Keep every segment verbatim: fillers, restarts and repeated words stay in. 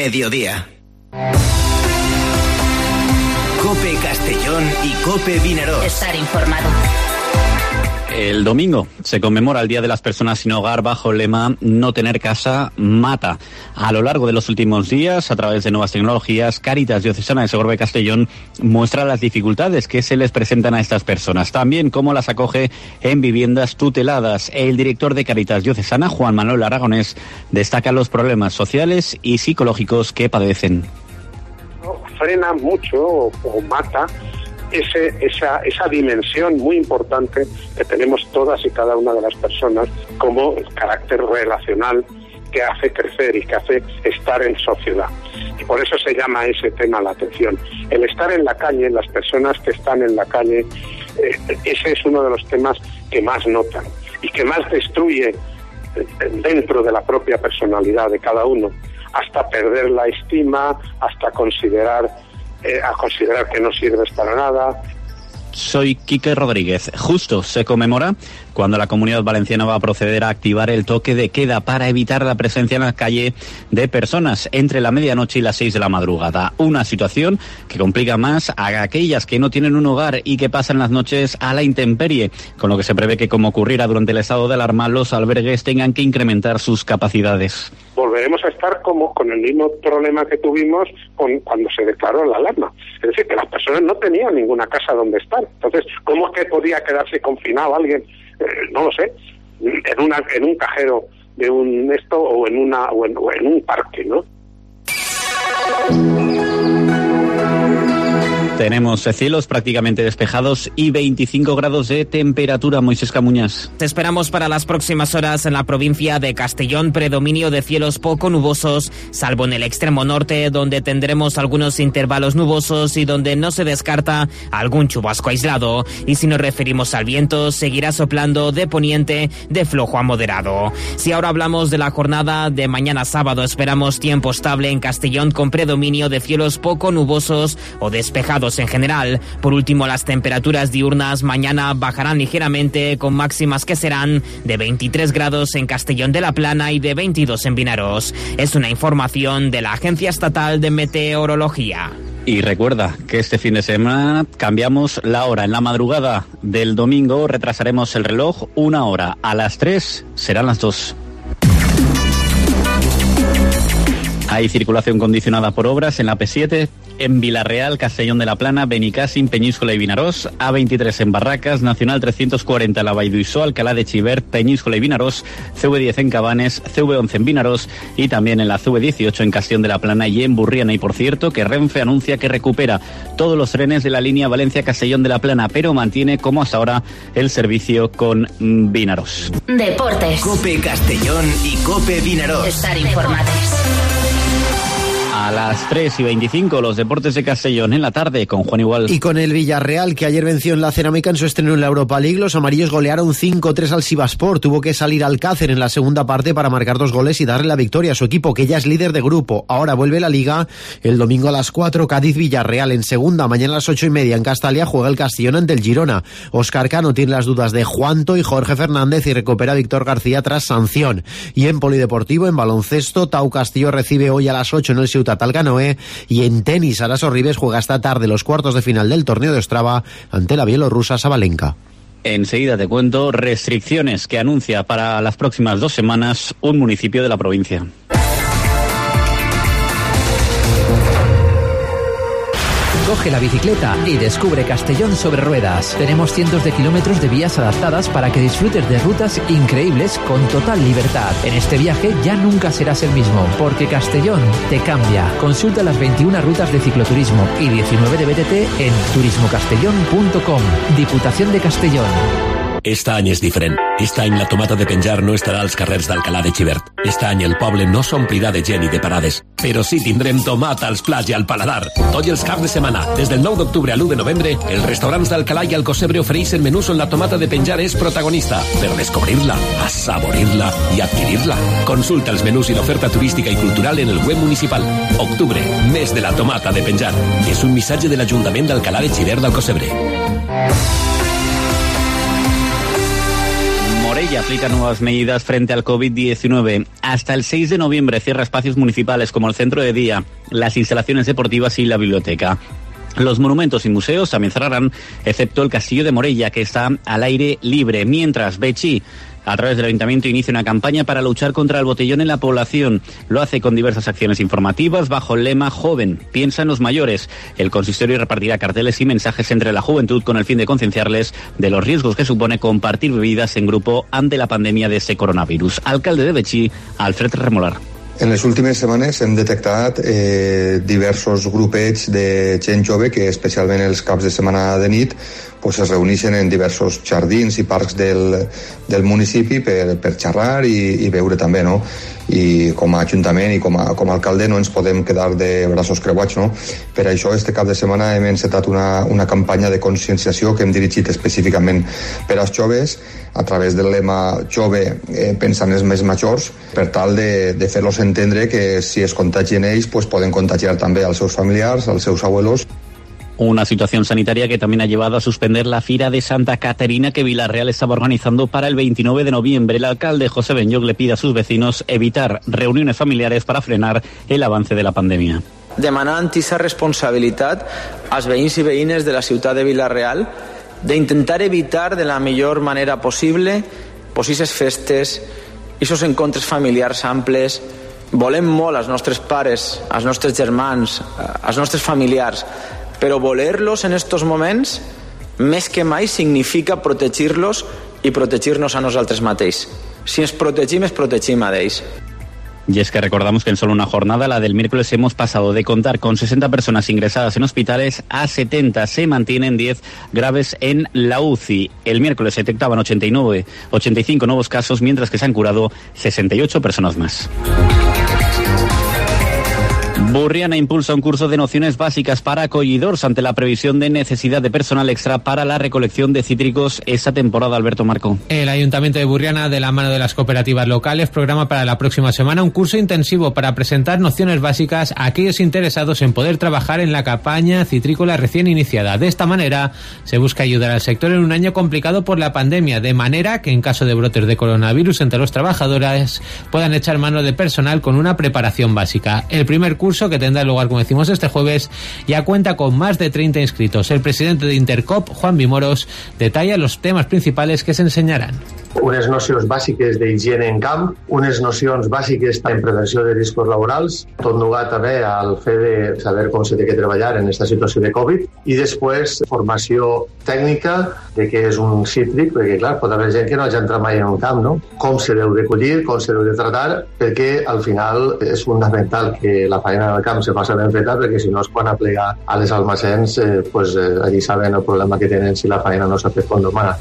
mediodía. COPE Castellón y COPE Vinaroz. Estar informado. El domingo se conmemora el Día de las Personas Sin Hogar bajo el lema No tener casa mata. A lo largo de los últimos días, a través de nuevas tecnologías, Cáritas Diocesana de Segorbe Castellón muestra las dificultades que se les presentan a estas personas, también cómo las acoge en viviendas tuteladas. El director de Cáritas Diocesana, Juan Manuel Aragonés, destaca los problemas sociales y psicológicos que padecen. Frena mucho o, o mata Ese, esa, esa dimensión muy importante que tenemos todas y cada una de las personas como el carácter relacional que hace crecer y que hace estar en sociedad. Y por eso se llama ese tema la atención. El estar en la calle, las personas que están en la calle, eh, ese es uno de los temas que más notan y que más destruye dentro de la propia personalidad de cada uno, hasta perder la estima, hasta considerar Eh, a considerar que no sirves para nada. Soy Quique Rodríguez. Justo se conmemora cuando la Comunidad Valenciana va a proceder a activar el toque de queda para evitar la presencia en la calle de personas entre la medianoche y las seis de la madrugada. Una situación que complica más a aquellas que no tienen un hogar y que pasan las noches a la intemperie, con lo que se prevé que, como ocurrirá durante el estado de alarma, los albergues tengan que incrementar sus capacidades. Volveremos a estar como con el mismo problema que tuvimos con, cuando se declaró la alarma. Es decir, que las personas no tenían ninguna casa donde estar. Entonces, ¿cómo es que podía quedarse confinado alguien? Eh, no lo sé, en, una, en un cajero de un esto o en, una, o en, o en un parque, ¿no? Tenemos cielos prácticamente despejados y veinticinco grados de temperatura. Moisés Camuñas. Te esperamos para las próximas horas en la provincia de Castellón, predominio de cielos poco nubosos, salvo en el extremo norte, donde tendremos algunos intervalos nubosos y donde no se descarta algún chubasco aislado. Y si nos referimos al viento, seguirá soplando de poniente de flojo a moderado. Si ahora hablamos de la jornada de mañana sábado, esperamos tiempo estable en Castellón con predominio de cielos poco nubosos o despejados en general. Por último, las temperaturas diurnas mañana bajarán ligeramente, con máximas que serán de veintitrés grados en Castellón de la Plana y de veintidós en Vinaroz. Es una información de la Agencia Estatal de Meteorología. Y recuerda que este fin de semana cambiamos la hora. En la madrugada del domingo retrasaremos el reloj una hora. A las tres serán las dos. Hay circulación condicionada por obras en la P siete, en Vilarreal, Castellón de la Plana, Benicàssim, Peñíscola y Vinaroz, A veintitrés en Barracas, Nacional trescientos cuarenta La Vall d'Uixó, Alcalá de Xivert, Peñíscola y Vinaroz, C V diez en Cabanes, C V once en Vinaroz y también en la C V dieciocho en Castellón de la Plana y en Burriana. Y por cierto, que Renfe anuncia que recupera todos los trenes de la línea Valencia-Castellón de la Plana, pero mantiene como hasta ahora el servicio con Vinaroz. Deportes. COPE Castellón y COPE Vinaroz. Estar informados. A las tres y veinticinco, los deportes de Castellón en la tarde con Juan Igual. Y con el Villarreal, que ayer venció en la Cerámica en su estreno en la Europa League, los amarillos golearon cinco tres al Sivaspor. Tuvo que salir Alcácer en la segunda parte para marcar dos goles y darle la victoria a su equipo, que ya es líder de grupo. Ahora vuelve la Liga el domingo a las cuatro, Cádiz-Villarreal. En segunda, mañana a las ocho y media en Castalia juega el Castellón ante el Girona. Óscar Cano tiene las dudas de Juanto y Jorge Fernández y recupera a Víctor García tras sanción. Y en polideportivo, en baloncesto, Tau Castillo recibe hoy a las ocho en el Ciutat Alcanoe, y en tenis Aras Orribes juega esta tarde los cuartos de final del torneo de Ostrava ante la bielorrusa Sabalenka. Enseguida te cuento restricciones que anuncia para las próximas dos semanas un municipio de la provincia. Coge la bicicleta y descubre Castellón sobre ruedas. Tenemos cientos de kilómetros de vías adaptadas para que disfrutes de rutas increíbles con total libertad. En este viaje ya nunca serás el mismo, porque Castellón te cambia. Consulta las veintiuna rutas de cicloturismo y diecinueve de B T T en turismo castellón punto com. Diputación de Castellón. Aquest any és diferent. Aquest any la tomata de penjar no estarà als carrers d'Alcalà de Xivert. Aquest any el poble no s'omplirà de gent i de parades. Però sí tindrem tomata als plats i al paladar. Tots els caps de setmana, des del nou d'octubre a l'u de novembre, els restaurants d'Alcalà i Alcocebre ofereixen menús on la tomata de penjar és protagonista. Per descobrir-la, assaborir-la i adquirir-la. Consulta els menús i l'oferta turística i cultural en el web municipal. Octubre, mes de la tomata de penjar. És un missatge de l'Ajuntament d'Alcalà de Xivert d'Alcocebre. Sevilla aplica nuevas medidas frente al COVID diecinueve. Hasta el seis de noviembre cierra espacios municipales como el centro de día, las instalaciones deportivas y la biblioteca. Los monumentos y museos también cerrarán, excepto el Castillo de Morella, que está al aire libre, mientras Betxí, a través del Ayuntamiento, inicia una campaña para luchar contra el botellón en la población. Lo hace con diversas acciones informativas bajo el lema Joven, piensa en los mayores. El consistorio repartirá carteles y mensajes entre la juventud con el fin de concienciarles de los riesgos que supone compartir bebidas en grupo ante la pandemia de ese coronavirus. Alcalde de Betxí, Alfred Remolar. En les últimes setmanes hem detectat eh, diversos grupets de gent jove que, especialment els caps de setmana de nit, pues es reuneixen en diversos jardins i parcs del, del municipi per, per xerrar i, i veure també, no? I com a Ajuntament i com a, com a alcalde no ens podem quedar de braços creuats, no? Per això este cap de setmana hem encetat una, una campanya de conscienciació que hem dirigit específicament per als joves a través del lema Jove eh, pensant els més majors, per tal de, de fer-los entendre que si es contagien ells pues poden contagiar també als seus familiars, als seus abuelos. Una situación sanitaria que también ha llevado a suspender la Fira de Santa Caterina que Villarreal estaba organizando para el veintinueve de noviembre. El alcalde José Benlloch le pide a sus vecinos evitar reuniones familiares para frenar el avance de la pandemia. Demanant aquesta responsabilitat als veïns i veïnes de la ciutat de Villarreal d'intentar evitar de la millor manera possible possibles festes i aquests encontres familiars amples. Volem molt als nostres pares, als nostres germans, als nostres familiars, però voler-los en estos moments, més que mai, significa protegir-los i protegir-nos a nosaltres mateixos. Si ens protegim, es protegim a ells. Y es que recordamos que en solo una jornada, la del miércoles, hemos pasado de contar con sesenta personas ingresadas en hospitales a setenta. Se mantienen diez graves en la U C I. El miércoles se detectaban ochenta y nueve, ochenta y cinco nuevos casos, mientras que se han curado sesenta y ocho personas más. Burriana impulsa un curso de nociones básicas para acogidores ante la previsión de necesidad de personal extra para la recolección de cítricos esta temporada. Alberto Marco. El Ayuntamiento de Burriana, de la mano de las cooperativas locales, programa para la próxima semana un curso intensivo para presentar nociones básicas a aquellos interesados en poder trabajar en la campaña citrícola recién iniciada. De esta manera se busca ayudar al sector en un año complicado por la pandemia, de manera que en caso de brotes de coronavirus entre los trabajadores puedan echar mano de personal con una preparación básica. El primer curso, que tendrá lugar, como decimos, este jueves, ya cuenta con más de treinta inscritos. El presidente de Intercop, Juan Vimoros, detalla los temas principales que se enseñarán. Unes nocions bàsiques d'higiene en camp, unes nocions bàsiques en prevenció de riscos laborals, tot lligat també al fet de saber com se té que treballar en aquesta situació de Covid, i després formació tècnica de què és un cítric, perquè clar, pot haver gent que no hagi entrat mai en un camp, no? Com se deu de collir, com se deu de tratar, perquè al final és fundamental que la feina del camp se faci ben feta, perquè si no es quan aplegar a les almacens, eh, pues, eh, allí saben el problema que tenen si la feina no s'ha fet com demana.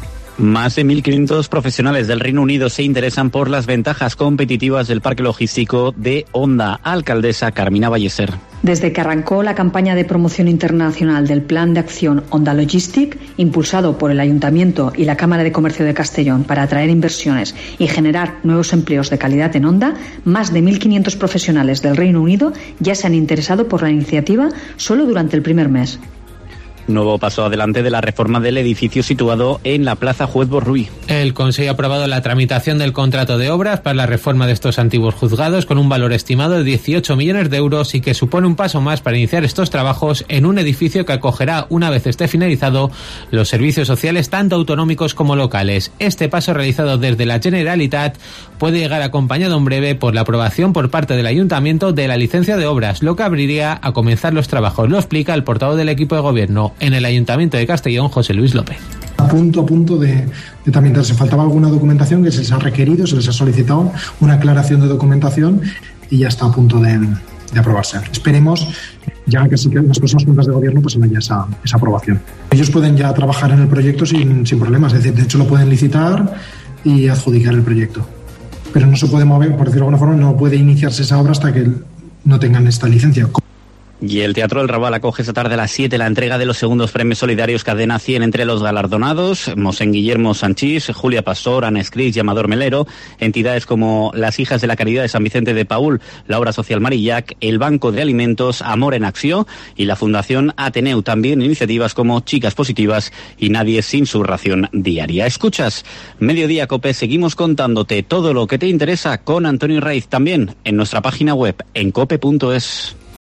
Más de mil quinientos profesionales del Reino Unido se interesan por las ventajas competitivas del parque logístico de Honda. Alcaldesa Carmina Balleser. Desde que arrancó la campaña de promoción internacional del Plan de Acción Honda Logistic, impulsado por el Ayuntamiento y la Cámara de Comercio de Castellón para atraer inversiones y generar nuevos empleos de calidad en Honda, más de mil quinientos profesionales del Reino Unido ya se han interesado por la iniciativa solo durante el primer mes. Nuevo paso adelante de la reforma del edificio situado en la Plaza Juez Borruy. El Consejo ha aprobado la tramitación del contrato de obras para la reforma de estos antiguos juzgados con un valor estimado de dieciocho millones de euros y que supone un paso más para iniciar estos trabajos en un edificio que acogerá, una vez esté finalizado, los servicios sociales tanto autonómicos como locales. Este paso, realizado desde la Generalitat, puede llegar acompañado en breve por la aprobación por parte del Ayuntamiento de la licencia de obras, lo que abriría a comenzar los trabajos. Lo explica el portavoz del equipo de gobierno en el Ayuntamiento de Castellón, José Luis López. A punto a punto de, de tramitarse. Faltaba alguna documentación que se les ha requerido, se les ha solicitado una aclaración de documentación y ya está a punto de, de aprobarse. Esperemos ya que sí que las próximas juntas de gobierno pues haya esa, esa aprobación. Ellos pueden ya trabajar en el proyecto sin, sin problemas, es decir, de hecho lo pueden licitar y adjudicar el proyecto. Pero no se puede mover, por decirlo de alguna forma, no puede iniciarse esa obra hasta que no tengan esta licencia. Y el Teatro del Raval acoge esta tarde a las siete la entrega de los segundos premios solidarios Cadena cien entre los galardonados: Mosén Guillermo Sanchís, Julia Pastor, Ana Escris y Amador Melero. Entidades como las Hijas de la Caridad de San Vicente de Paúl, la Obra Social Marillac, el Banco de Alimentos Amor en Acción y la Fundación Ateneu. También iniciativas como Chicas Positivas y Nadie sin su ración diaria. Escuchas Mediodía Cope, seguimos contándote todo lo que te interesa con Antonio Raiz, también en nuestra página web en cope punto es.